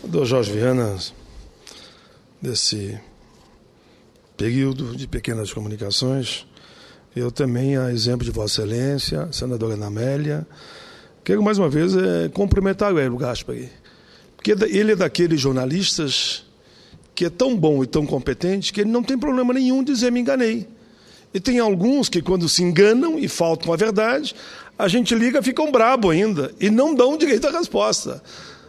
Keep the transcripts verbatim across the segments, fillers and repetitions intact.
Senador Jorge Viana, desse período de pequenas comunicações, eu também, a exemplo de Vossa Excelência, senadora Ana Amélia, quero mais uma vez é, cumprimentar o Hélio Gaspari, porque ele é daqueles jornalistas que é tão bom e tão competente que ele não tem problema nenhum dizer me enganei. E tem alguns que, quando se enganam e faltam a verdade, a gente liga e ficam brabo ainda e não dão direito à resposta.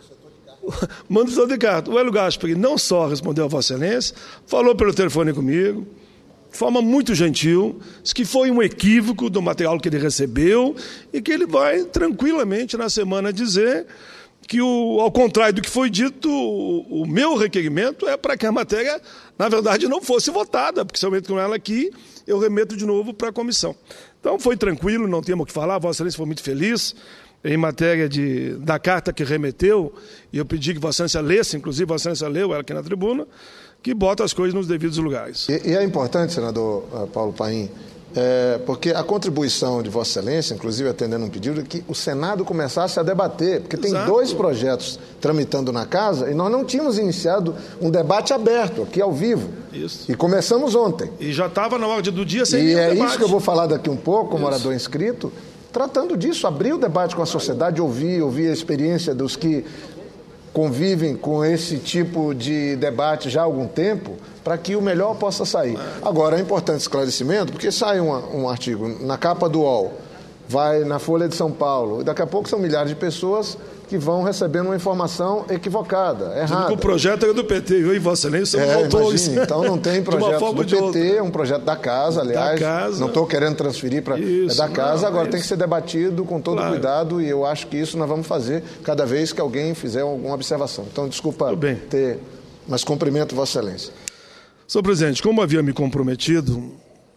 Manda o setor de carta. O Hélio Gaspari não só respondeu a Vossa Excelência, falou pelo telefone comigo, de forma muito gentil, disse que foi um equívoco do material que ele recebeu e que ele vai tranquilamente na semana dizer que, o, ao contrário do que foi dito, o, o meu requerimento é para que a matéria, na verdade, não fosse votada, porque se eu meto com ela aqui, eu remeto de novo para a comissão. Então foi tranquilo, não temos o que falar, Vossa Excelência foi muito feliz em matéria de, da carta que remeteu, e eu pedi que Vossa Excelência lesse, inclusive Vossa Excelência leu ela aqui na tribuna, que bota as coisas nos devidos lugares. E, e é importante, senador Paulo Paim, é, porque a contribuição de Vossa Excelência, inclusive atendendo um pedido, é que o Senado começasse a debater, porque tem Exato. dois projetos tramitando na casa e nós não tínhamos iniciado um debate aberto, aqui ao vivo. Isso. E começamos ontem. E já estava na ordem do dia sem E é debate. Isso que eu vou falar daqui um pouco, como isso. orador inscrito, tratando disso, abrir o debate com a sociedade, ouvir, ouvir a experiência dos que convivem com esse tipo de debate já há algum tempo, para que o melhor possa sair. Agora, é importante esclarecimento, porque sai uma, um artigo na capa do U O L, vai na Folha de São Paulo, e daqui a pouco são milhares de pessoas que vão recebendo uma informação equivocada, errada. O projeto é do P T, eu e Vossa Excelência somos é, autores. Imagine, então não tem projeto do P T, é um projeto da casa, aliás, da casa. Não estou querendo transferir para... É da casa, não, agora isso. Tem que ser debatido com todo claro. cuidado, e eu acho que isso nós vamos fazer cada vez que alguém fizer alguma observação. Então, desculpa ter... Mas cumprimento Vossa Excelência. Senhor Presidente, como havia me comprometido,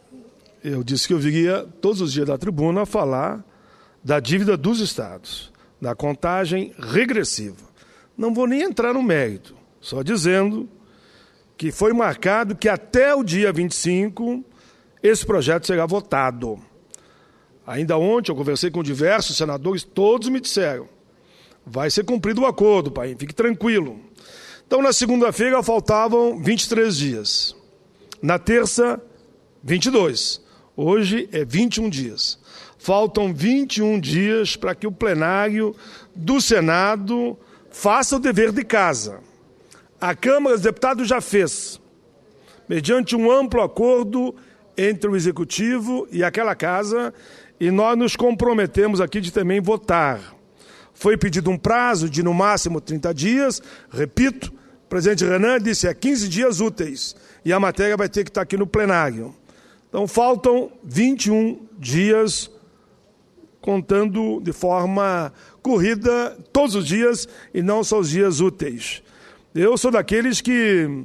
eu disse que eu viria todos os dias da tribuna a falar da dívida dos estados, da contagem regressiva. Não vou nem entrar no mérito, só dizendo que foi marcado que até o dia vinte e cinco esse projeto será votado. Ainda ontem eu conversei com diversos senadores, todos me disseram, vai ser cumprido o acordo, pai, fique tranquilo. Então, na segunda-feira, faltavam vinte e três dias. Na terça, vinte e dois. Hoje é vinte e um dias. Faltam vinte e um dias para que o plenário do Senado faça o dever de casa. A Câmara dos Deputados já fez, mediante um amplo acordo entre o Executivo e aquela casa, e nós nos comprometemos aqui de também votar. Foi pedido um prazo de, no máximo, trinta dias. Repito, o presidente Renan disse é quinze dias úteis. E a matéria vai ter que estar aqui no plenário. Então, faltam vinte e um dias, contando de forma corrida todos os dias e não só os dias úteis. Eu sou daqueles que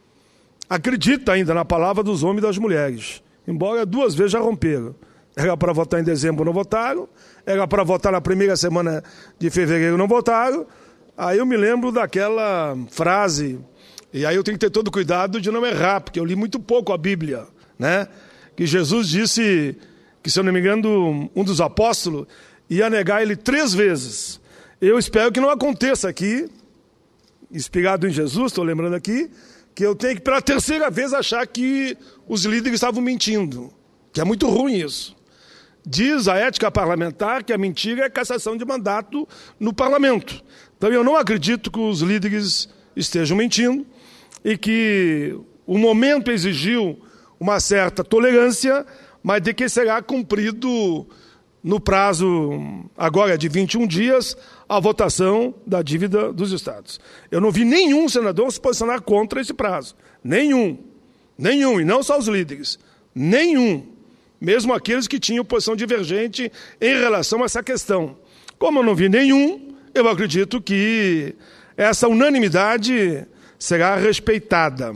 acredita ainda na palavra dos homens e das mulheres, embora duas vezes já romperam. Era para votar em dezembro, não votaram. Era para votar na primeira semana de fevereiro, não votaram. Aí eu me lembro daquela frase, e aí eu tenho que ter todo cuidado de não errar, porque eu li muito pouco a Bíblia, né? Que Jesus disse que, se eu não me engano, um dos apóstolos ia negar ele três vezes. Eu espero que não aconteça aqui, inspirado em Jesus, estou lembrando aqui, que eu tenho que, pela terceira vez, achar que os líderes estavam mentindo, que é muito ruim isso. Diz a ética parlamentar que a mentira é cassação de mandato no parlamento. Então eu não acredito que os líderes estejam mentindo e que o momento exigiu uma certa tolerância, mas de que será cumprido no prazo agora de vinte e um dias a votação da dívida dos estados. Eu não vi nenhum senador se posicionar contra esse prazo. Nenhum. Nenhum. E não só os líderes. Nenhum. Mesmo aqueles que tinham posição divergente em relação a essa questão. Como eu não vi nenhum, eu acredito que essa unanimidade será respeitada.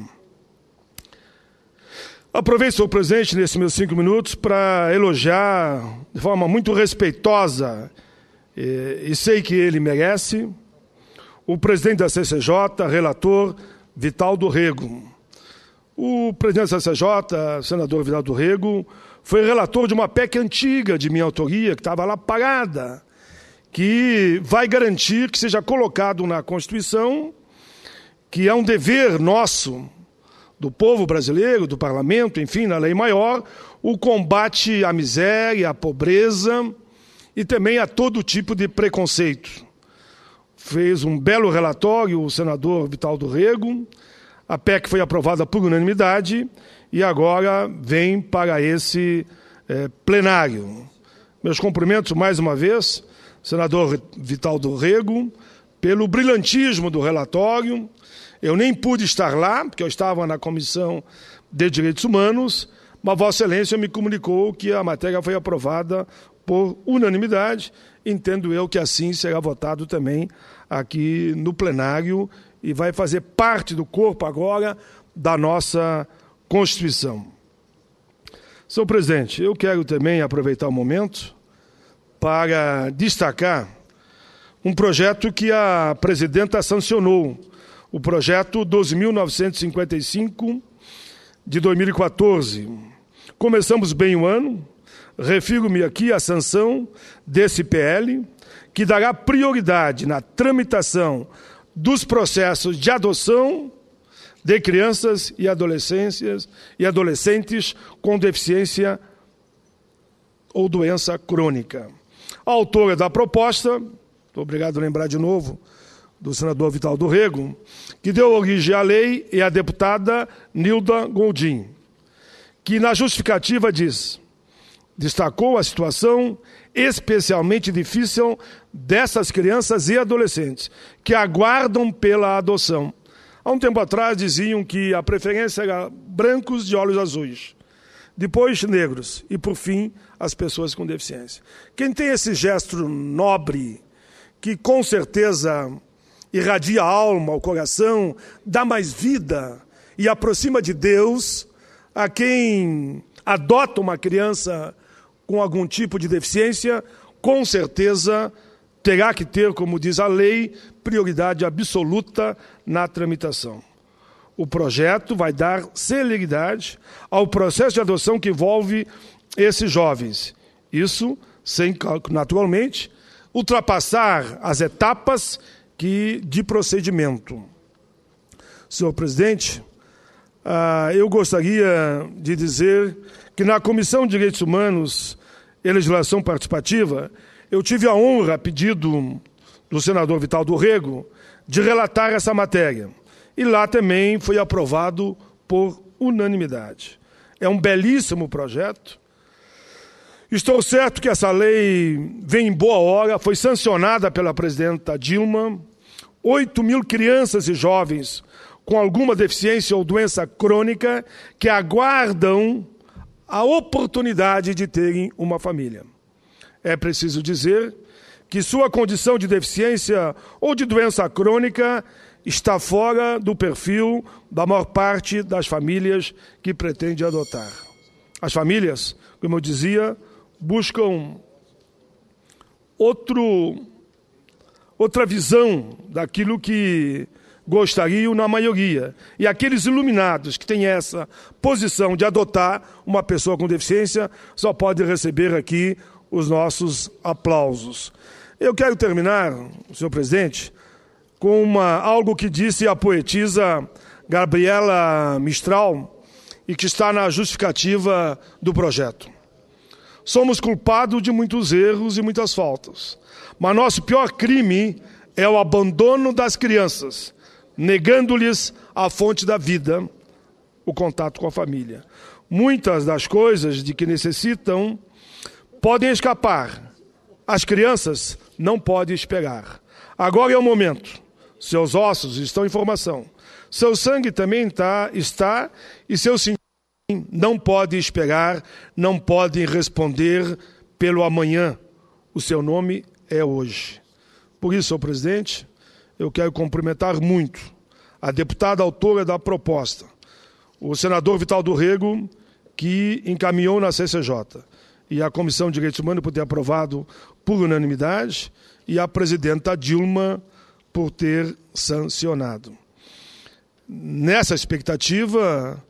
Aproveito, senhor presidente, nesses meus cinco minutos, para elogiar de forma muito respeitosa, e, e sei que ele merece, o presidente da C C J, relator Vitaldo Rego. O presidente da C C J, senador Vitaldo Rego, foi relator de uma P E C antiga de minha autoria, que estava lá parada, que vai garantir que seja colocado na Constituição que é um dever nosso, do povo brasileiro, do parlamento, enfim, na lei maior, o combate à miséria, à pobreza e também a todo tipo de preconceito. Fez um belo relatório o senador Vital do Rego, a P E C foi aprovada por unanimidade e agora vem para esse é, plenário. Meus cumprimentos mais uma vez, senador Vital do Rego, pelo brilhantismo do relatório. Eu nem pude estar lá, porque eu estava na Comissão de Direitos Humanos, mas Vossa Excelência me comunicou que a matéria foi aprovada por unanimidade. Entendo eu que assim será votado também aqui no plenário e vai fazer parte do corpo agora da nossa Constituição. Senhor presidente, eu quero também aproveitar o momento para destacar um projeto que a presidenta sancionou, o projeto doze mil novecentos e cinquenta e cinco de dois mil e quatorze. Começamos bem o ano, refiro-me aqui à sanção desse P L, que dará prioridade na tramitação dos processos de adoção de crianças e adolescências e adolescentes com deficiência ou doença crônica. A autora da proposta, obrigado a lembrar de novo, do senador Vital do Rego, que deu origem à lei, é a deputada Nilda Gondim, que na justificativa diz, destacou a situação especialmente difícil dessas crianças e adolescentes que aguardam pela adoção. Há um tempo atrás diziam que a preferência era brancos de olhos azuis, depois negros e, por fim, as pessoas com deficiência. Quem tem esse gesto nobre, que com certeza irradia a alma, o coração, dá mais vida e aproxima de Deus a quem adota uma criança com algum tipo de deficiência, com certeza terá que ter, como diz a lei, prioridade absoluta na tramitação. O projeto vai dar celeridade ao processo de adoção que envolve esses jovens. Isso sem, naturalmente, ultrapassar as etapas que, de procedimento. Senhor presidente, ah, eu gostaria de dizer que na Comissão de Direitos Humanos e Legislação Participativa, eu tive a honra, a pedido do senador Vital do Rego, de relatar essa matéria. E lá também foi aprovado por unanimidade. É um belíssimo projeto. Estou certo que essa lei vem em boa hora, foi sancionada pela presidenta Dilma. oito mil crianças e jovens com alguma deficiência ou doença crônica que aguardam a oportunidade de terem uma família. É preciso dizer que sua condição de deficiência ou de doença crônica está fora do perfil da maior parte das famílias que pretende adotar. As famílias, como eu dizia, buscam outro, outra visão daquilo que gostariam na maioria. E aqueles iluminados que têm essa posição de adotar uma pessoa com deficiência só podem receber aqui os nossos aplausos. Eu quero terminar, senhor presidente, com uma, algo que disse a poetisa Gabriela Mistral e que está na justificativa do projeto. Somos culpados de muitos erros e muitas faltas, mas nosso pior crime é o abandono das crianças, negando-lhes a fonte da vida, o contato com a família. Muitas das coisas de que necessitam podem escapar. As crianças não podem esperar. Agora é o momento. Seus ossos estão em formação. Seu sangue também tá, está e seus sentidos não podem esperar, não podem responder pelo amanhã. O seu nome é hoje. Por isso, senhor presidente, eu quero cumprimentar muito a deputada autora da proposta, o senador Vital do Rego, que encaminhou na C C J, e a Comissão de Direitos Humanos por ter aprovado por unanimidade, e a presidenta Dilma por ter sancionado. Nessa expectativa,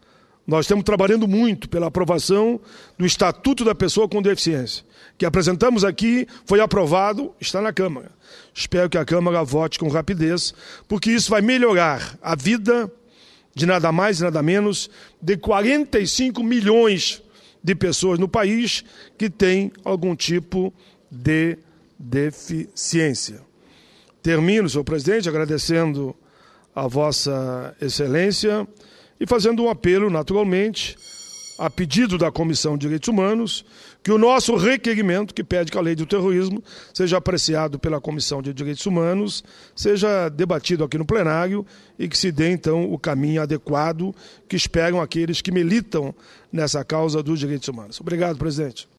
Nós estamos trabalhando muito pela aprovação do Estatuto da Pessoa com Deficiência, que apresentamos aqui, foi aprovado, está na Câmara. Espero que a Câmara vote com rapidez, porque isso vai melhorar a vida de nada mais e nada menos de quarenta e cinco milhões de pessoas no país que têm algum tipo de deficiência. Termino, senhor presidente, agradecendo a vossa excelência e fazendo um apelo, naturalmente, a pedido da Comissão de Direitos Humanos, que o nosso requerimento, que pede que a lei do terrorismo seja apreciado pela Comissão de Direitos Humanos, seja debatido aqui no plenário e que se dê, então, o caminho adequado que esperam aqueles que militam nessa causa dos direitos humanos. Obrigado, presidente.